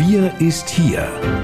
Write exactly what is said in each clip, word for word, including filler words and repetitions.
Wir ist hier.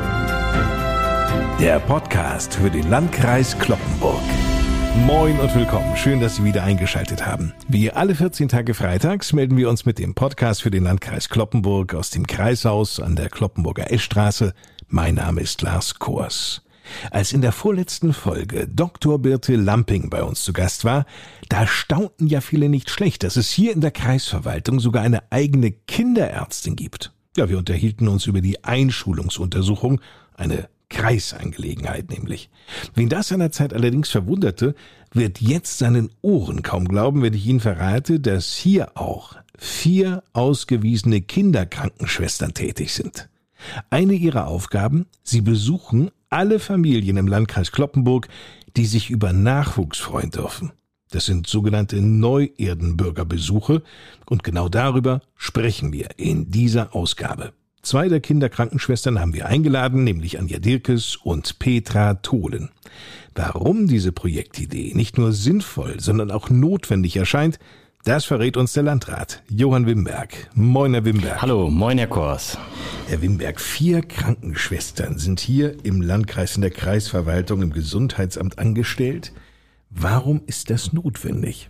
Der Podcast für den Landkreis Cloppenburg. Moin und willkommen. Schön, dass Sie wieder eingeschaltet haben. Wie alle vierzehn Tage freitags melden wir uns mit dem Podcast für den Landkreis Cloppenburg aus dem Kreishaus an der Cloppenburger Eschstraße. Mein Name ist Lars Kors. Als in der vorletzten Folge Doktor Birte Lamping bei uns zu Gast war, da staunten ja viele nicht schlecht, dass es hier in der Kreisverwaltung sogar eine eigene Kinderärztin gibt. Ja, wir unterhielten uns über die Einschulungsuntersuchung, eine Kreisangelegenheit nämlich. Wen das seinerzeit allerdings verwunderte, wird jetzt seinen Ohren kaum glauben, wenn ich Ihnen verrate, dass hier auch vier ausgewiesene Kinderkrankenschwestern tätig sind. Eine ihrer Aufgaben, sie besuchen alle Familien im Landkreis Cloppenburg, die sich über Nachwuchs freuen dürfen. Das sind sogenannte Neuerdenbürgerbesuche und genau darüber sprechen wir in dieser Ausgabe. Zwei der Kinderkrankenschwestern haben wir eingeladen, nämlich Anja Dirkes und Petra Tholen. Warum diese Projektidee nicht nur sinnvoll, sondern auch notwendig erscheint, das verrät uns der Landrat, Johann Wimberg. Moin, Herr Wimberg. Hallo, moin, Herr Kors. Herr Wimberg, vier Krankenschwestern sind hier im Landkreis in der Kreisverwaltung im Gesundheitsamt angestellt. Warum ist das notwendig?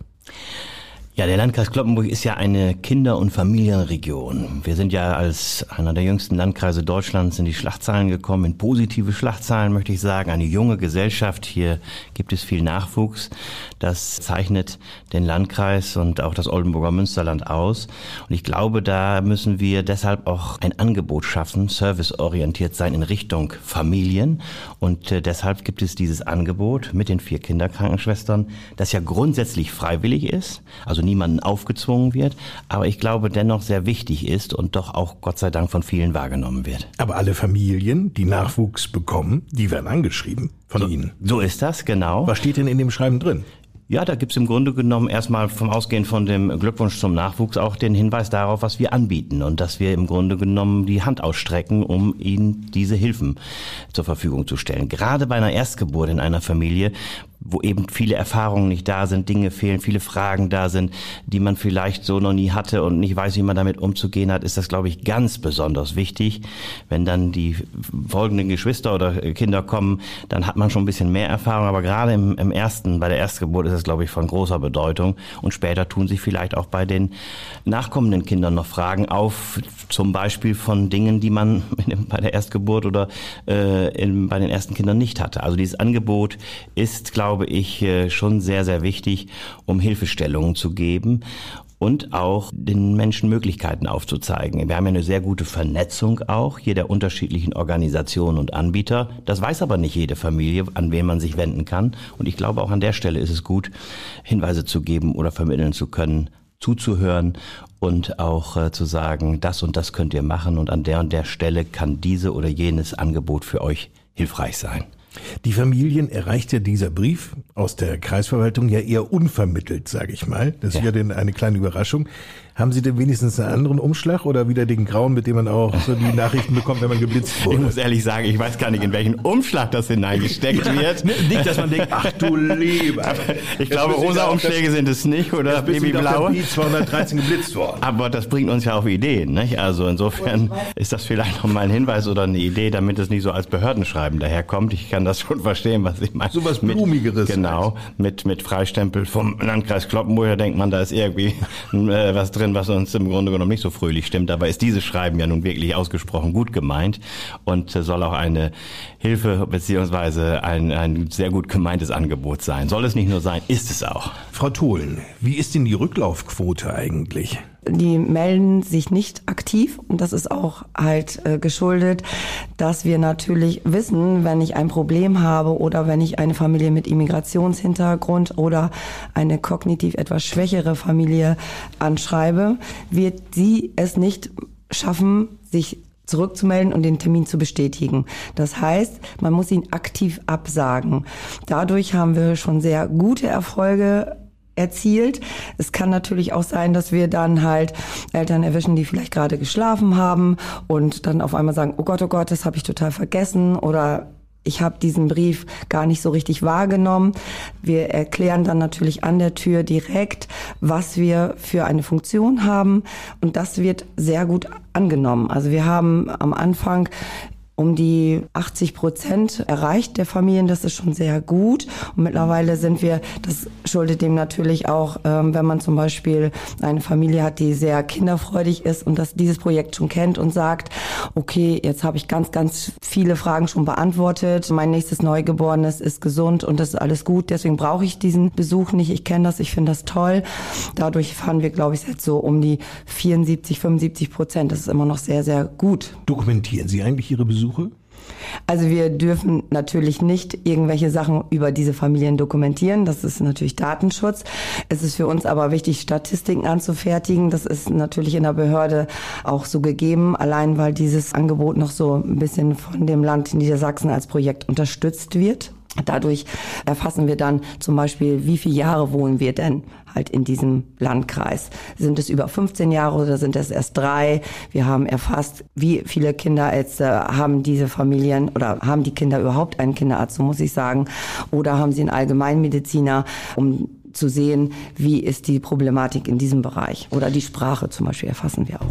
Ja, der Landkreis Cloppenburg ist ja eine Kinder- und Familienregion. Wir sind ja als einer der jüngsten Landkreise Deutschlands in die Schlachtzahlen gekommen, in positive Schlachtzahlen möchte ich sagen, eine junge Gesellschaft. Hier gibt es viel Nachwuchs. Das zeichnet den Landkreis und auch das Oldenburger Münsterland aus. Und ich glaube, da müssen wir deshalb auch ein Angebot schaffen, serviceorientiert sein in Richtung Familien. Und äh, deshalb gibt es dieses Angebot mit den vier Kinderkrankenschwestern, das ja grundsätzlich freiwillig ist, also niemanden aufgezwungen wird, aber ich glaube dennoch sehr wichtig ist und doch auch Gott sei Dank von vielen wahrgenommen wird. Aber alle Familien, die Nachwuchs bekommen, die werden angeschrieben von so, Ihnen. So ist das, genau. Was steht denn in dem Schreiben drin? Ja, da gibt's im Grunde genommen erstmal vom Ausgehen von dem Glückwunsch zum Nachwuchs auch den Hinweis darauf, was wir anbieten und dass wir im Grunde genommen die Hand ausstrecken, um ihnen diese Hilfen zur Verfügung zu stellen. Gerade bei einer Erstgeburt in einer Familie, wo eben viele Erfahrungen nicht da sind, Dinge fehlen, viele Fragen da sind, die man vielleicht so noch nie hatte und nicht weiß, wie man damit umzugehen hat, ist das, glaube ich, ganz besonders wichtig. Wenn dann die folgenden Geschwister oder Kinder kommen, dann hat man schon ein bisschen mehr Erfahrung, aber gerade im, im ersten, bei der Erstgeburt ist das, glaube ich, von großer Bedeutung und später tun sich vielleicht auch bei den nachkommenden Kindern noch Fragen auf, zum Beispiel von Dingen, die man bei der Erstgeburt oder äh, in, bei den ersten Kindern nicht hatte. Also dieses Angebot ist, glaube ich, schon sehr, sehr wichtig, um Hilfestellungen zu geben und auch den Menschen Möglichkeiten aufzuzeigen. Wir haben ja eine sehr gute Vernetzung auch hier der unterschiedlichen Organisationen und Anbieter. Das weiß aber nicht jede Familie, an wen man sich wenden kann. Und ich glaube, auch an der Stelle ist es gut, Hinweise zu geben oder vermitteln zu können, zuzuhören und auch äh, zu sagen, das und das könnt ihr machen und an der und der Stelle kann diese oder jenes Angebot für euch hilfreich sein. Die Familien erreicht ja dieser Brief aus der Kreisverwaltung ja eher unvermittelt, sage ich mal. Das ist ja, ja denn eine kleine Überraschung. Haben Sie denn wenigstens einen anderen Umschlag oder wieder den grauen, mit dem man auch so die Nachrichten bekommt, wenn man geblitzt wurde? Ich muss ehrlich sagen, ich weiß gar nicht, in welchen Umschlag das hineingesteckt ja, wird. Nicht, dass man denkt, ach du Lieber. Ich glaube, rosa Umschläge sind es nicht oder babyblaue. Ich bin zweihundertdreizehn geblitzt worden. Aber das bringt uns ja auf Ideen, nicht? Also insofern ist das vielleicht noch mal ein Hinweis oder eine Idee, damit es nicht so als Behördenschreiben daherkommt. Ich kann das schon verstehen, was ich meine. So was Blumigeres. Genau, mit, mit Freistempel vom Landkreis Cloppenburg, da denkt man, da ist irgendwie äh, was drin, was uns im Grunde genommen nicht so fröhlich stimmt. Dabei ist dieses Schreiben ja nun wirklich ausgesprochen gut gemeint und soll auch eine Hilfe beziehungsweise ein, ein sehr gut gemeintes Angebot sein. Soll es nicht nur sein, ist es auch. Frau Tholen, wie ist denn die Rücklaufquote eigentlich? Die melden sich nicht aktiv und das ist auch halt äh, geschuldet, dass wir natürlich wissen, wenn ich ein Problem habe oder wenn ich eine Familie mit Immigrationshintergrund oder eine kognitiv etwas schwächere Familie anschreibe, wird sie es nicht schaffen, sich zurückzumelden und den Termin zu bestätigen. Das heißt, man muss ihn aktiv absagen. Dadurch haben wir schon sehr gute Erfolge erzielt. Es kann natürlich auch sein, dass wir dann halt Eltern erwischen, die vielleicht gerade geschlafen haben und dann auf einmal sagen, oh Gott, oh Gott, das habe ich total vergessen oder Ich habe diesen Brief gar nicht so richtig wahrgenommen. Wir erklären dann natürlich an der Tür direkt, was wir für eine Funktion haben. Und das wird sehr gut angenommen. Also wir haben am Anfang um die achtzig Prozent erreicht der Familien. Das ist schon sehr gut. Und mittlerweile sind wir, das schuldet dem natürlich auch, ähm, wenn man zum Beispiel eine Familie hat, die sehr kinderfreudig ist und das dieses Projekt schon kennt und sagt, okay, jetzt habe ich ganz, ganz viele Fragen schon beantwortet. Mein nächstes Neugeborenes ist gesund und das ist alles gut. Deswegen brauche ich diesen Besuch nicht. Ich kenne das, ich finde das toll. Dadurch fahren wir, glaube ich, jetzt so um die vierundsiebzig, fünfundsiebzig Prozent. Das ist immer noch sehr, sehr gut. Dokumentieren Sie eigentlich Ihre Besuche? Also wir dürfen natürlich nicht irgendwelche Sachen über diese Familien dokumentieren. Das ist natürlich Datenschutz. Es ist für uns aber wichtig, Statistiken anzufertigen. Das ist natürlich in der Behörde auch so gegeben, allein weil dieses Angebot noch so ein bisschen von dem Land Niedersachsen als Projekt unterstützt wird. Dadurch erfassen wir dann zum Beispiel, wie viele Jahre wohnen wir denn halt in diesem Landkreis. Sind es über fünfzehn Jahre oder sind es erst drei? Wir haben erfasst, wie viele Kinderärzte haben diese Familien oder haben die Kinder überhaupt einen Kinderarzt, so muss ich sagen, oder haben sie einen Allgemeinmediziner, um zu sehen, wie ist die Problematik in diesem Bereich. Oder die Sprache zum Beispiel erfassen wir auch.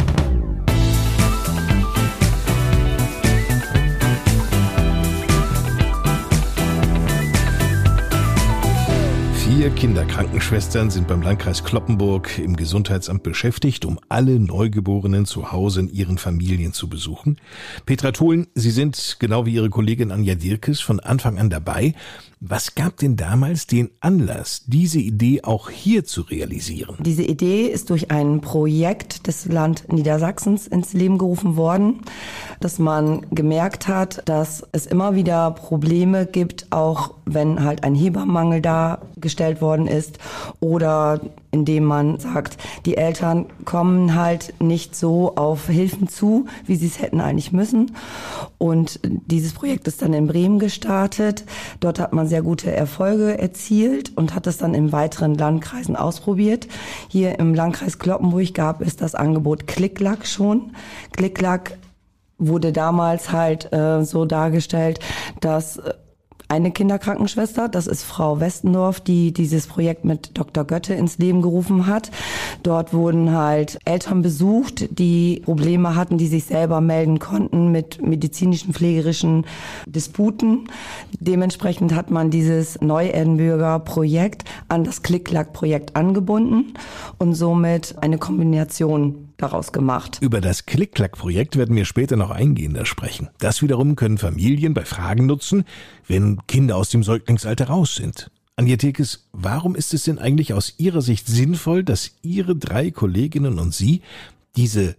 Vier Kinderkrankenschwestern sind beim Landkreis Cloppenburg im Gesundheitsamt beschäftigt, um alle Neugeborenen zu Hause in ihren Familien zu besuchen. Petra Tholen, Sie sind, genau wie Ihre Kollegin Anja Dirkes, von Anfang an dabei. Was gab denn damals den Anlass, diese Idee auch hier zu realisieren? Diese Idee ist durch ein Projekt des Land Niedersachsens ins Leben gerufen worden, dass man gemerkt hat, dass es immer wieder Probleme gibt, auch wenn halt ein Hebammenmangel dargestellt worden ist oder indem man sagt, die Eltern kommen halt nicht so auf Hilfen zu, wie sie es hätten eigentlich müssen. Und dieses Projekt ist dann in Bremen gestartet. Dort hat man sehr gute Erfolge erzielt und hat es dann in weiteren Landkreisen ausprobiert. Hier im Landkreis Cloppenburg gab es das Angebot Klick-Klack schon. Klick-Klack wurde damals halt äh, so dargestellt, dass eine Kinderkrankenschwester, das ist Frau Westendorf, die dieses Projekt mit Doktor Götte ins Leben gerufen hat. Dort wurden halt Eltern besucht, die Probleme hatten, die sich selber melden konnten mit medizinischen, pflegerischen Disputen. Dementsprechend hat man dieses Neu-Erdenbürger Projekt an das Klick-Klack-Projekt angebunden und somit eine Kombination daraus gemacht. Über das Klick-Klack-Projekt werden wir später noch eingehender sprechen. Das wiederum können Familien bei Fragen nutzen, wenn Kinder aus dem Säuglingsalter raus sind. Anja Dirkes, warum ist es denn eigentlich aus Ihrer Sicht sinnvoll, dass Ihre drei Kolleginnen und Sie diese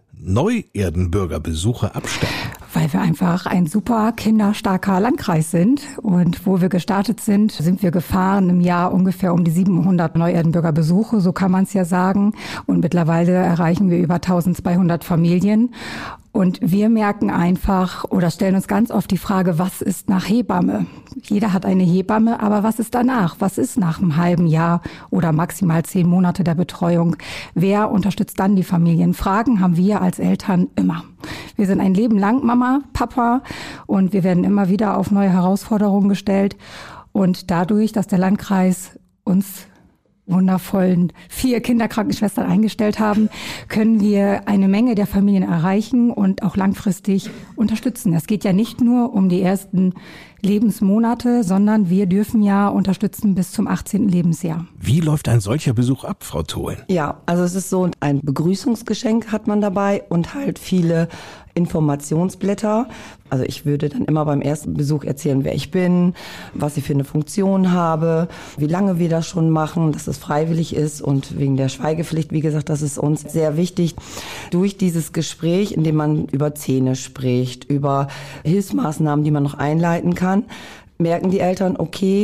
Neu-Erdenbürger-Besuche abstatten? Weil wir einfach ein super kinderstarker Landkreis sind. Und wo wir gestartet sind, sind wir gefahren im Jahr ungefähr um die siebenhundert Neu-Erdenbürger-Besuche, so kann man es ja sagen. Und mittlerweile erreichen wir über eintausendzweihundert Familien. Und wir merken einfach oder stellen uns ganz oft die Frage, was ist nach Hebamme? Jeder hat eine Hebamme, aber was ist danach? Was ist nach einem halben Jahr oder maximal zehn Monate der Betreuung? Wer unterstützt dann die Familien? Fragen haben wir als Eltern immer. Wir sind ein Leben lang Mama, Papa und wir werden immer wieder auf neue Herausforderungen gestellt. Und dadurch, dass der Landkreis uns wundervollen vier Kinderkrankenschwestern eingestellt haben, können wir eine Menge der Familien erreichen und auch langfristig unterstützen. Es geht ja nicht nur um die ersten Lebensmonate, sondern wir dürfen ja unterstützen bis zum achtzehnten Lebensjahr. Wie läuft ein solcher Besuch ab, Frau Tholen? Ja, also es ist so, ein Begrüßungsgeschenk hat man dabei und halt viele Informationsblätter. Also ich würde dann immer beim ersten Besuch erzählen, wer ich bin, was ich für eine Funktion habe, wie lange wir das schon machen, dass es freiwillig ist und wegen der Schweigepflicht, wie gesagt, das ist uns sehr wichtig. Durch dieses Gespräch, in dem man über Zähne spricht, über Hilfsmaßnahmen, die man noch einleiten kann, merken die Eltern, okay,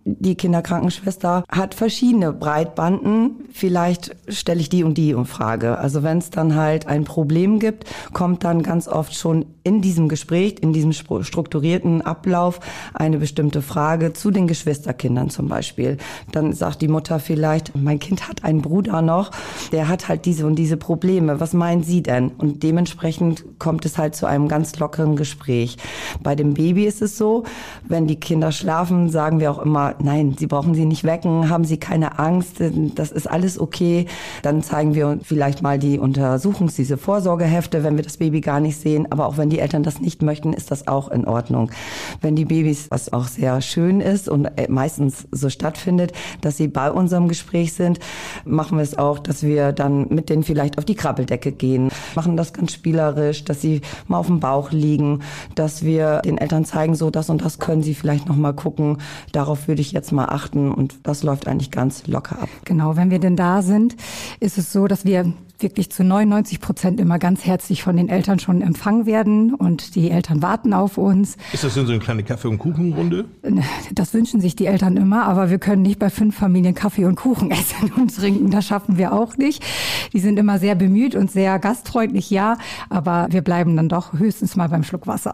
die Kinderkrankenschwester hat verschiedene Breitbanden, vielleicht stelle ich die und die in Frage. Also wenn es dann halt ein Problem gibt, kommt dann ganz oft schon in diesem Gespräch, in diesem strukturierten Ablauf eine bestimmte Frage zu den Geschwisterkindern zum Beispiel. Dann sagt die Mutter vielleicht, mein Kind hat einen Bruder noch, der hat halt diese und diese Probleme. Was meinen Sie denn? Und dementsprechend kommt es halt zu einem ganz lockeren Gespräch. Bei dem Baby ist es so, wenn die Kinder schlafen, sagen wir auch immer, nein, Sie brauchen sie nicht wecken, haben Sie keine Angst, das ist alles okay. Dann zeigen wir vielleicht mal die Untersuchungs-, diese Vorsorgehefte, wenn wir das Baby gar nicht sehen. Aber auch wenn die Eltern das nicht möchten, ist das auch in Ordnung. Wenn die Babys, was auch sehr schön ist und meistens so stattfindet, dass sie bei unserem Gespräch sind, machen wir es auch, dass wir dann mit denen vielleicht auf die Krabbeldecke gehen, machen das ganz spielerisch, dass sie mal auf dem Bauch liegen, dass wir den Eltern zeigen, so das und das können sie vielleicht noch mal gucken. Darauf würde ich jetzt mal achten und das läuft eigentlich ganz locker ab. Genau, wenn wir denn da sind, ist es so, dass wir wirklich zu neunundneunzig Prozent immer ganz herzlich von den Eltern schon empfangen werden und die Eltern warten auf uns. Ist das denn so eine kleine Kaffee- und Kuchenrunde? Das wünschen sich die Eltern immer, aber wir können nicht bei fünf Familien Kaffee und Kuchen essen und trinken. Das schaffen wir auch nicht. Die sind immer sehr bemüht und sehr gastfreundlich, ja, aber wir bleiben dann doch höchstens mal beim Schluck Wasser.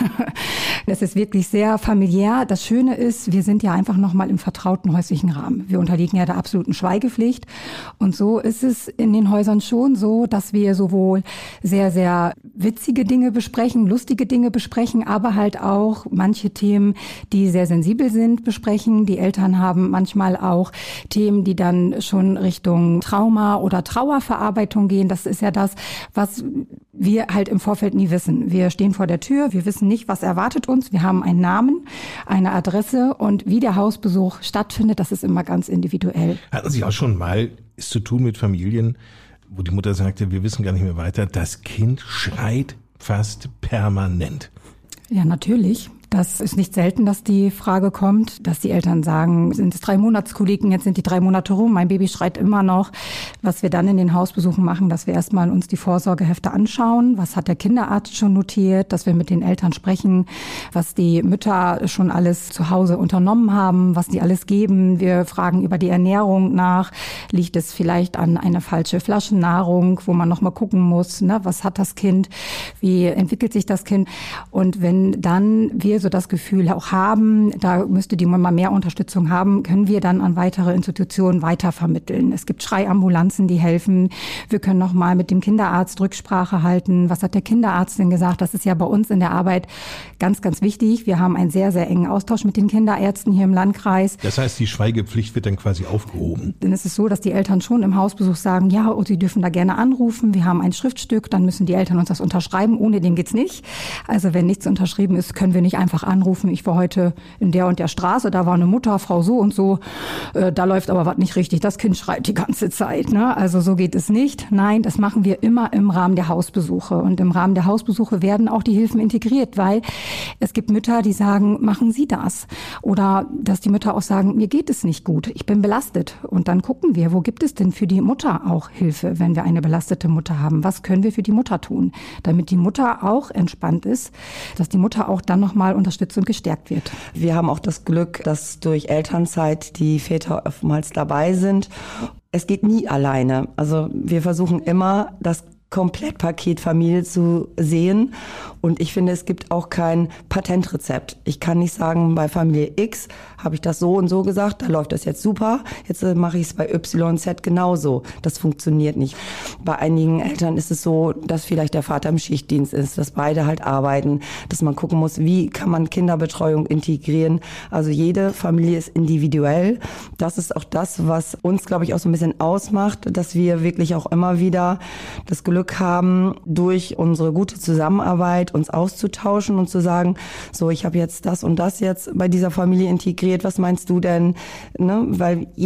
Das ist wirklich sehr familiär. Das Schöne ist, wir sind ja einfach noch mal im vertrauten häuslichen Rahmen. Wir unterliegen ja der absoluten Schweigepflicht und so ist es in den Häusern schon schon so, dass wir sowohl sehr, sehr witzige Dinge besprechen, lustige Dinge besprechen, aber halt auch manche Themen, die sehr sensibel sind, besprechen. Die Eltern haben manchmal auch Themen, die dann schon Richtung Trauma oder Trauerverarbeitung gehen. Das ist ja das, was wir halt im Vorfeld nie wissen. Wir stehen vor der Tür, wir wissen nicht, was erwartet uns. Wir haben einen Namen, eine Adresse und wie der Hausbesuch stattfindet, das ist immer ganz individuell. Hatten Sie auch schon mal es zu tun mit Familien, wo die Mutter sagte, wir wissen gar nicht mehr weiter, das Kind schreit fast permanent? Ja, natürlich. Das ist nicht selten, dass die Frage kommt, dass die Eltern sagen, sind es drei Monatskoliken, jetzt sind die drei Monate rum, mein Baby schreit immer noch. Was wir dann in den Hausbesuchen machen, dass wir erstmal uns die Vorsorgehefte anschauen. Was hat der Kinderarzt schon notiert, dass wir mit den Eltern sprechen, was die Mütter schon alles zu Hause unternommen haben, was die alles geben. Wir fragen über die Ernährung nach. Liegt es vielleicht an einer falschen Flaschennahrung, wo man nochmal gucken muss, ne, was hat das Kind, wie entwickelt sich das Kind? Und wenn dann wir so das Gefühl auch haben, da müsste die Mama mehr Unterstützung haben, können wir dann an weitere Institutionen weitervermitteln. Es gibt Schreiambulanzen, die helfen. Wir können noch mal mit dem Kinderarzt Rücksprache halten. Was hat der Kinderarzt denn gesagt? Das ist ja bei uns in der Arbeit ganz, ganz wichtig. Wir haben einen sehr, sehr engen Austausch mit den Kinderärzten hier im Landkreis. Das heißt, die Schweigepflicht wird dann quasi aufgehoben? Denn es ist so, dass die Eltern schon im Hausbesuch sagen, ja, und sie dürfen da gerne anrufen. Wir haben ein Schriftstück, dann müssen die Eltern uns das unterschreiben. Ohne dem geht's nicht. Also wenn nichts unterschrieben ist, können wir nicht einfach anrufen, ich war heute in der und der Straße, da war eine Mutter, Frau so und so, äh, da läuft aber was nicht richtig, das Kind schreit die ganze Zeit, ne? Also so geht es nicht. Nein, das machen wir immer im Rahmen der Hausbesuche und im Rahmen der Hausbesuche werden auch die Hilfen integriert, weil es gibt Mütter, die sagen, machen Sie das? Oder dass die Mütter auch sagen, mir geht es nicht gut, ich bin belastet und dann gucken wir, wo gibt es denn für die Mutter auch Hilfe, wenn wir eine belastete Mutter haben? Was können wir für die Mutter tun, damit die Mutter auch entspannt ist, dass die Mutter auch dann nochmal unterstützt und gestärkt wird. Wir haben auch das Glück, dass durch Elternzeit die Väter oftmals dabei sind. Es geht nie alleine. Also wir versuchen immer, das Komplettpaket Familie zu sehen. Und ich finde, es gibt auch kein Patentrezept. Ich kann nicht sagen, bei Familie X habe ich das so und so gesagt, da läuft das jetzt super, jetzt mache ich es bei Y Z genauso. Das funktioniert nicht. Bei einigen Eltern ist es so, dass vielleicht der Vater im Schichtdienst ist, dass beide halt arbeiten, dass man gucken muss, wie kann man Kinderbetreuung integrieren. Also jede Familie ist individuell. Das ist auch das, was uns, glaube ich, auch so ein bisschen ausmacht, dass wir wirklich auch immer wieder das Glück haben, durch unsere gute Zusammenarbeit uns auszutauschen und zu sagen, so, ich habe jetzt das und das jetzt bei dieser Familie integriert, was meinst du denn? Ne? Weil jeder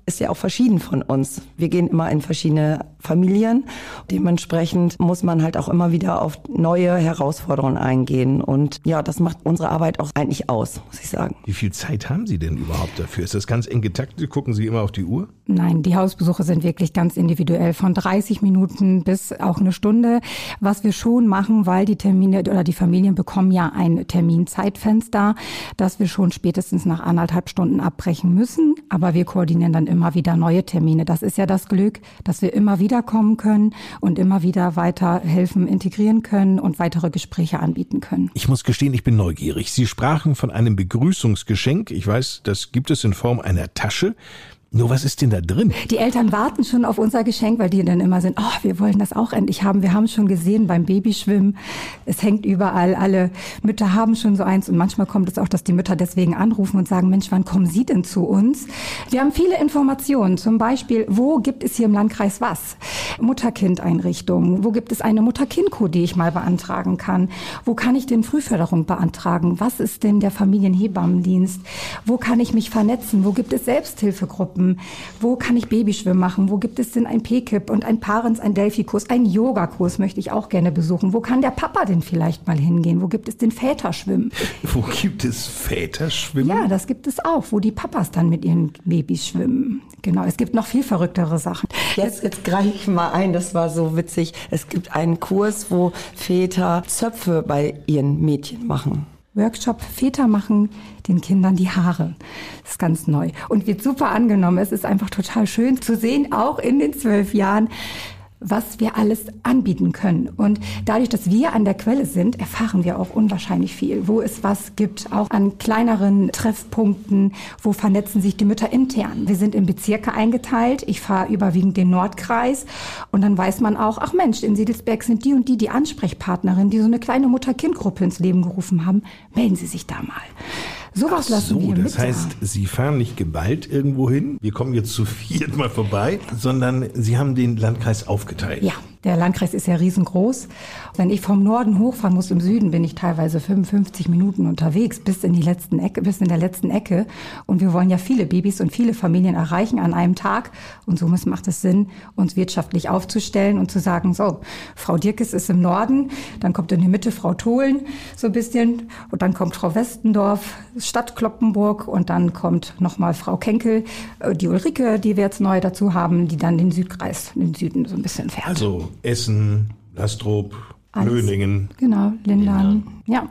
ist ja auch verschieden von uns. Wir gehen immer in verschiedene Familien. Dementsprechend muss man halt auch immer wieder auf neue Herausforderungen eingehen. Und ja, das macht unsere Arbeit auch eigentlich aus, muss ich sagen. Wie viel Zeit haben Sie denn überhaupt dafür? Ist das ganz eng getaktet? Gucken Sie immer auf die Uhr? Nein, die Hausbesuche sind wirklich ganz individuell, von dreißig Minuten bis auch eine Stunde. Was wir schon machen, weil die Termine oder die Familien bekommen ja ein Terminzeitfenster, dass wir schon spätestens nach anderthalb Stunden abbrechen müssen. Aber wir koordinieren dann immer wieder neue Termine. Das ist ja das Glück, dass wir immer wieder kommen können und immer wieder weiter helfen, integrieren können und weitere Gespräche anbieten können. Ich muss gestehen, ich bin neugierig. Sie sprachen von einem Begrüßungsgeschenk. Ich weiß, das gibt es in Form einer Tasche. Nur was ist denn da drin? Die Eltern warten schon auf unser Geschenk, weil die dann immer sind, oh, wir wollen das auch endlich haben. Wir haben schon gesehen beim Babyschwimmen, es hängt überall, alle Mütter haben schon so eins. Und manchmal kommt es auch, dass die Mütter deswegen anrufen und sagen, Mensch, wann kommen Sie denn zu uns? Wir haben viele Informationen, zum Beispiel, wo gibt es hier im Landkreis was? Mutter-Kind-Einrichtungen, wo gibt es eine Mutter-Kind-Code, die ich mal beantragen kann? Wo kann ich denn Frühförderung beantragen? Was ist denn der Familienhebammendienst? Wo kann ich mich vernetzen? Wo gibt es Selbsthilfegruppen? Wo kann ich Babyschwimmen machen? Wo gibt es denn ein P K I P und ein Parents, ein Delphi-Kurs, ein Yoga-Kurs möchte ich auch gerne besuchen. Wo kann der Papa denn vielleicht mal hingehen? Wo gibt es den Väterschwimmen? Wo gibt es Väterschwimmen? Ja, das gibt es auch, wo die Papas dann mit ihren Babys schwimmen. Genau, es gibt noch viel verrücktere Sachen. Jetzt, jetzt greife ich mal ein, das war so witzig. Es gibt einen Kurs, wo Väter Zöpfe bei ihren Mädchen machen. Workshop Väter machen den Kindern die Haare. Das ist ganz neu und wird super angenommen. Es ist einfach total schön zu sehen, auch in den zwölf Jahren, was wir alles anbieten können. Und dadurch, dass wir an der Quelle sind, erfahren wir auch unwahrscheinlich viel. Wo es was gibt, auch an kleineren Treffpunkten, wo vernetzen sich die Mütter intern. Wir sind in Bezirke eingeteilt. Ich fahre überwiegend den Nordkreis. Und dann weiß man auch, ach Mensch, in Siedelsberg sind die und die die Ansprechpartnerin, die so eine kleine Mutter-Kind-Gruppe ins Leben gerufen haben. Melden Sie sich da mal. Sowas lassen wir mit. Das heißt, Sie fahren nicht geballt irgendwo hin, wir kommen jetzt zu viert mal vorbei, sondern Sie haben den Landkreis aufgeteilt. Ja, der Landkreis ist ja riesengroß. Wenn ich vom Norden hochfahren muss im Süden, bin ich teilweise fünfundfünfzig Minuten unterwegs, bis in die letzten Ecke, bis in der letzten Ecke. Und wir wollen ja viele Babys und viele Familien erreichen an einem Tag. Und somit macht es Sinn, uns wirtschaftlich aufzustellen und zu sagen, so, Frau Dirkes ist im Norden, dann kommt in die Mitte Frau Tholen, so ein bisschen, und dann kommt Frau Westendorf, Stadt Cloppenburg, und dann kommt nochmal Frau Kenkel, die Ulrike, die wir jetzt neu dazu haben, die dann den Südkreis, den Süden so ein bisschen fährt. Also Essen, Lastrop, Löningen. Genau, Lindern, ja.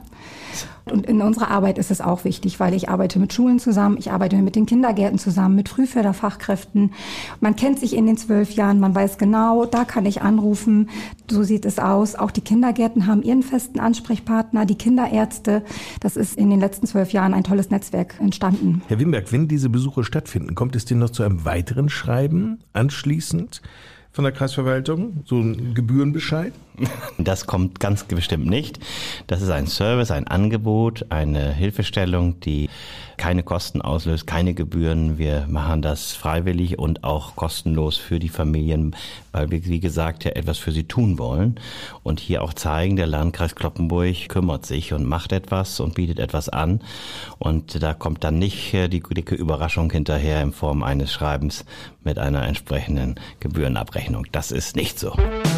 Und in unserer Arbeit ist es auch wichtig, weil ich arbeite mit Schulen zusammen, ich arbeite mit den Kindergärten zusammen, mit Frühförderfachkräften. Man kennt sich in den zwölf Jahren, man weiß genau, da kann ich anrufen, so sieht es aus. Auch die Kindergärten haben ihren festen Ansprechpartner, die Kinderärzte. Das ist in den letzten zwölf Jahren ein tolles Netzwerk entstanden. Herr Wimberg, wenn diese Besuche stattfinden, kommt es denn noch zu einem weiteren Schreiben anschließend von der Kreisverwaltung? So ein Gebührenbescheid? Das kommt ganz bestimmt nicht. Das ist ein Service, ein Angebot, eine Hilfestellung, die keine Kosten auslöst, keine Gebühren. Wir machen das freiwillig und auch kostenlos für die Familien, weil wir, wie gesagt, ja etwas für sie tun wollen. Und hier auch zeigen, der Landkreis Cloppenburg kümmert sich und macht etwas und bietet etwas an. Und da kommt dann nicht die dicke Überraschung hinterher in Form eines Schreibens mit einer entsprechenden Gebührenabrechnung. Das ist nicht so.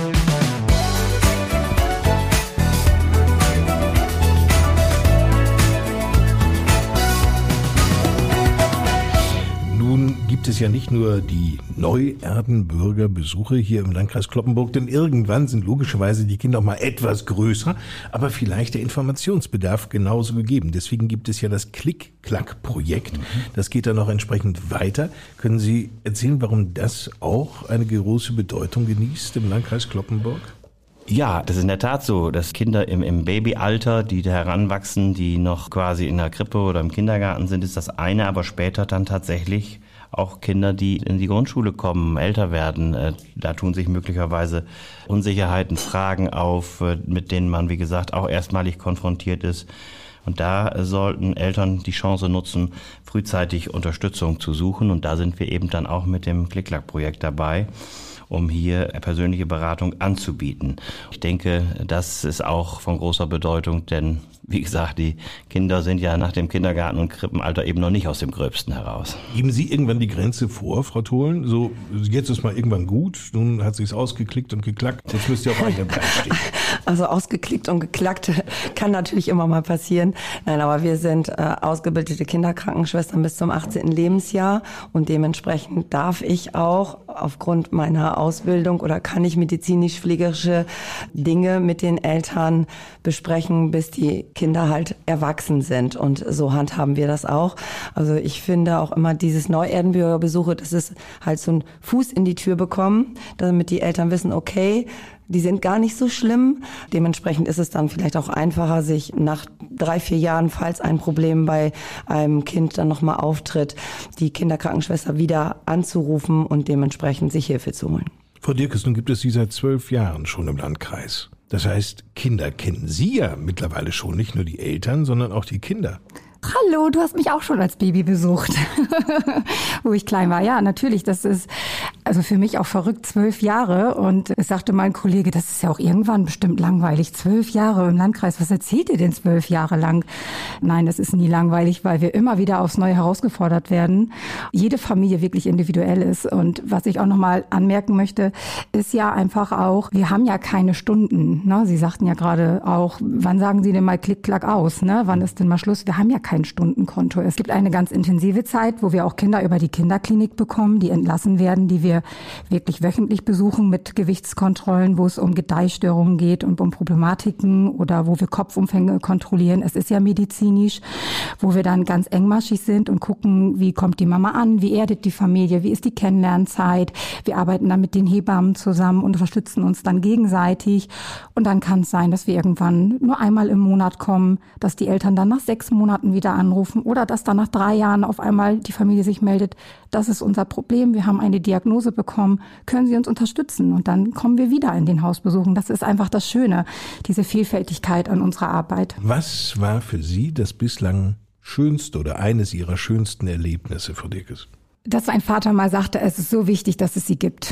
Nun gibt es ja nicht nur die Neuerdenbürger Besuche hier im Landkreis Cloppenburg, denn irgendwann sind logischerweise die Kinder auch mal etwas größer, aber vielleicht der Informationsbedarf genauso gegeben. Deswegen gibt es ja das Klick-Klack-Projekt. Das geht dann noch entsprechend weiter. Können Sie erzählen, warum das auch eine große Bedeutung genießt im Landkreis Cloppenburg? Ja, das ist in der Tat so, dass Kinder im, im Babyalter, die da heranwachsen, die noch quasi in der Krippe oder im Kindergarten sind, ist das eine, aber später dann tatsächlich auch Kinder, die in die Grundschule kommen, älter werden. Da tun sich möglicherweise Unsicherheiten, Fragen auf, mit denen man, wie gesagt, auch erstmalig konfrontiert ist. Und da sollten Eltern die Chance nutzen, frühzeitig Unterstützung zu suchen. Und da sind wir eben dann auch mit dem Klick-Klack-Projekt dabei. um hier persönliche Beratung anzubieten. Ich denke, das ist auch von großer Bedeutung, denn wie gesagt, die Kinder sind ja nach dem Kindergarten- und Krippenalter eben noch nicht aus dem Gröbsten heraus. Geben Sie irgendwann die Grenze vor, Frau Tholen? So, jetzt ist mal irgendwann gut, nun hat sich's ausgeklickt und geklackt, jetzt müsst ihr auf eigenen Beinen stehen. Also ausgeklickt und geklackt kann natürlich immer mal passieren. Nein, aber wir sind äh, ausgebildete Kinderkrankenschwestern bis zum achtzehnten Lebensjahr und dementsprechend darf ich auch aufgrund meiner Ausbildung oder kann ich medizinisch-pflegerische Dinge mit den Eltern besprechen, bis die Kinder halt erwachsen sind. Und so handhaben wir das auch. Also ich finde auch immer dieses Neuerdenbürgerbesuche, das ist halt so ein Fuß in die Tür bekommen, damit die Eltern wissen, okay, die sind gar nicht so schlimm. Dementsprechend ist es dann vielleicht auch einfacher, sich nach drei, vier Jahren, falls ein Problem bei einem Kind dann nochmal auftritt, die Kinderkrankenschwester wieder anzurufen und dementsprechend sich Hilfe zu holen. Frau Dirkes, nun gibt es Sie seit zwölf Jahren schon im Landkreis. Das heißt, Kinder kennen Sie ja mittlerweile schon, nicht nur die Eltern, sondern auch die Kinder. Hallo, du hast mich auch schon als Baby besucht, wo ich klein war. Ja, natürlich, das ist also für mich auch verrückt, zwölf Jahre. Und es sagte mein Kollege, das ist ja auch irgendwann bestimmt langweilig. Zwölf Jahre im Landkreis, was erzählt ihr denn zwölf Jahre lang? Nein, das ist nie langweilig, weil wir immer wieder aufs Neue herausgefordert werden. Jede Familie wirklich individuell ist. Und was ich auch nochmal anmerken möchte, ist ja einfach auch, wir haben ja keine Stunden. Ne? Sie sagten ja gerade auch, wann sagen Sie denn mal Klick, Klack aus? Ne? Wann ist denn mal Schluss? Wir haben ja kein Stundenkonto. Es gibt eine ganz intensive Zeit, wo wir auch Kinder über die Kinderklinik bekommen, die entlassen werden, die wir wirklich wöchentlich besuchen mit Gewichtskontrollen, wo es um Gedeihstörungen geht und um Problematiken oder wo wir Kopfumfänge kontrollieren. Es ist ja medizinisch, wo wir dann ganz engmaschig sind und gucken, wie kommt die Mama an, wie erdet die Familie, wie ist die Kennenlernzeit. Wir arbeiten dann mit den Hebammen zusammen und unterstützen uns dann gegenseitig. Und dann kann es sein, dass wir irgendwann nur einmal im Monat kommen, dass die Eltern dann nach sechs Monaten wieder anrufen oder dass dann nach drei Jahren auf einmal die Familie sich meldet, das ist unser Problem, wir haben eine Diagnose bekommen, können Sie uns unterstützen? Und dann kommen wir wieder in den Hausbesuchen. Das ist einfach das Schöne, diese Vielfältigkeit an unserer Arbeit. Was war für Sie das bislang schönste oder eines Ihrer schönsten Erlebnisse, Frau Dirkes? Dass ein Vater mal sagte, es ist so wichtig, dass es sie gibt.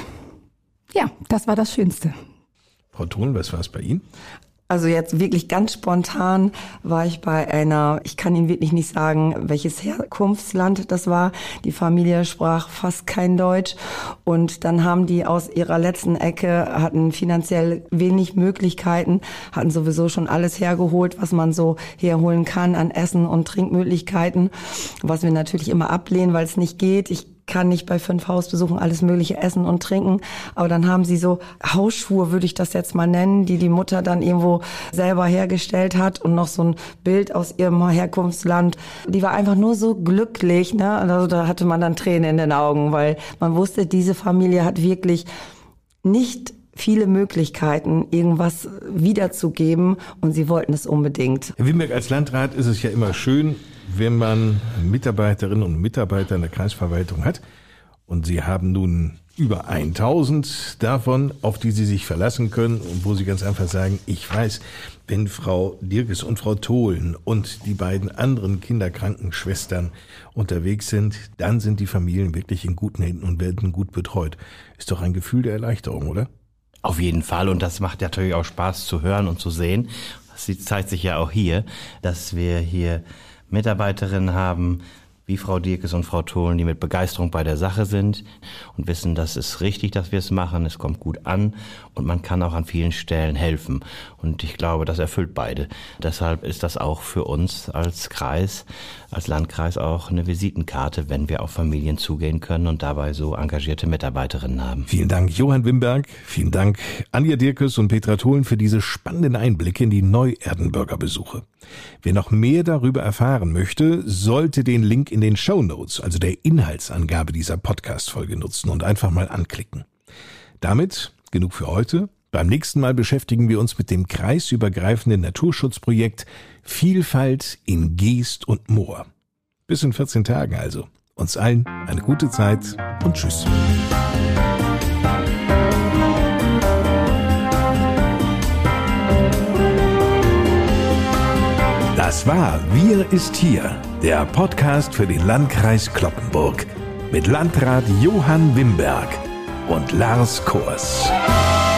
Ja, das war das Schönste. Frau Thon, was war es bei Ihnen? Also jetzt wirklich ganz spontan war ich bei einer, ich kann Ihnen wirklich nicht sagen, welches Herkunftsland das war. Die Familie sprach fast kein Deutsch und dann haben die aus ihrer letzten Ecke, hatten finanziell wenig Möglichkeiten, hatten sowieso schon alles hergeholt, was man so herholen kann an Essen und Trinkmöglichkeiten, was wir natürlich immer ablehnen, weil es nicht geht. Ich kann nicht bei fünf Hausbesuchen alles Mögliche essen und trinken. Aber dann haben sie so Hausschuhe, würde ich das jetzt mal nennen, die die Mutter dann irgendwo selber hergestellt hat und noch so ein Bild aus ihrem Herkunftsland. Die war einfach nur so glücklich, ne? Also da hatte man dann Tränen in den Augen, weil man wusste, diese Familie hat wirklich nicht viele Möglichkeiten, irgendwas wiederzugeben und sie wollten es unbedingt. Herr Wimberg, als Landrat ist es ja immer schön, wenn man Mitarbeiterinnen und Mitarbeiter in der Kreisverwaltung hat. Und Sie haben nun über tausend davon, auf die Sie sich verlassen können und wo Sie ganz einfach sagen, ich weiß, wenn Frau Dirkes und Frau Tholen und die beiden anderen Kinderkrankenschwestern unterwegs sind, dann sind die Familien wirklich in guten Händen und werden gut betreut. Ist doch ein Gefühl der Erleichterung, oder? Auf jeden Fall, und das macht natürlich auch Spaß zu hören und zu sehen. Das zeigt sich ja auch hier, dass wir hier Mitarbeiterinnen haben, wie Frau Dirkes und Frau Tholen, die mit Begeisterung bei der Sache sind und wissen, das ist richtig, dass wir es machen, es kommt gut an und man kann auch an vielen Stellen helfen. Und ich glaube, das erfüllt beide. Deshalb ist das auch für uns als Kreis, als Landkreis auch eine Visitenkarte, wenn wir auf Familien zugehen können und dabei so engagierte Mitarbeiterinnen haben. Vielen Dank, Johann Wimberg. Vielen Dank, Anja Dirkes und Petra Tholen, für diese spannenden Einblicke in die Neuerdenbürger Besuche. Wer noch mehr darüber erfahren möchte, sollte den Link in den Shownotes, also der Inhaltsangabe dieser Podcast-Folge nutzen und einfach mal anklicken. Damit genug für heute. Beim nächsten Mal beschäftigen wir uns mit dem kreisübergreifenden Naturschutzprojekt Vielfalt in Geest und Moor. Bis in vierzehn Tagen also. Uns allen eine gute Zeit und tschüss. Das war Wir ist hier, der Podcast für den Landkreis Cloppenburg mit Landrat Johann Wimberg. und Lars Kors.